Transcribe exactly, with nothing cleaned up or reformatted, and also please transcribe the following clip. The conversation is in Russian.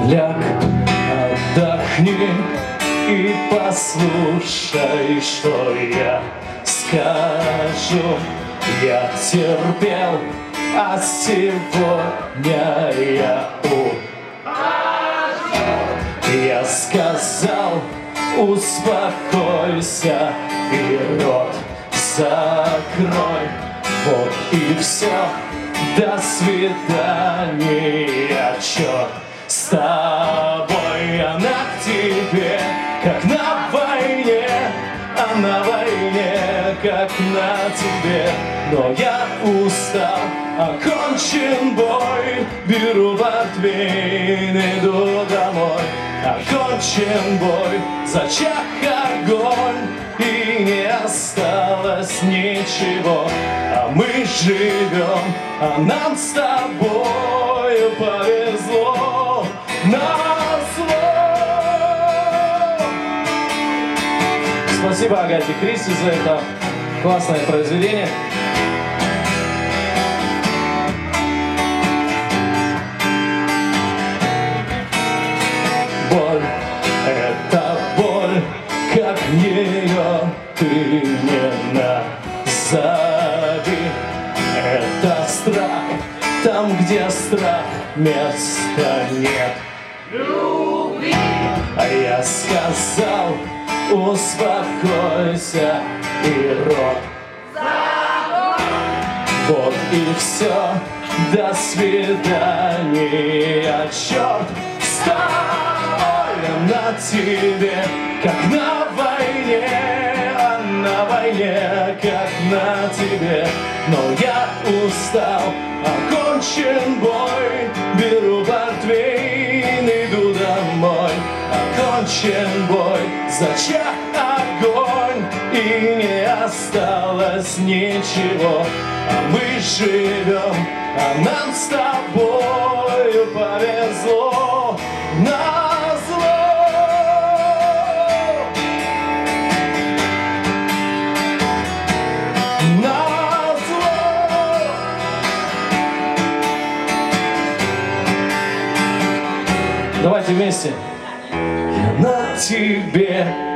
Ляг, отдохни и послушай, что я скажу. Я терпел, а сегодня я ухожу. Я сказал, успокойся и рот закрой. Вот и все, до свидания, черт с тобой. Она к тебе, как на войне, а на войне, как на тебе. Но я устал, окончен бой, беру портвейн, иду домой. Окончен бой, зачах огонь, и не осталось ничего. А мы живем, а нам с тобою повезло. Назло. Спасибо Агате Кристи за это классное произведение. Боль, это боль, как ее ты не назови. Это страх, там, где страх, места нет. Люби. А я сказал, успокойся и рот закрой. Вот и все, до свидания, черт с тобой. На тебе, как на войне, а на войне, как на тебе. Но я устал, окончен бой, беру портвейн, иду домой. Окончен бой, зачах огонь, и не осталось ничего. А мы живем, а нам с тобою повезло. Назло. Назло. Давайте вместе. Я на тебе,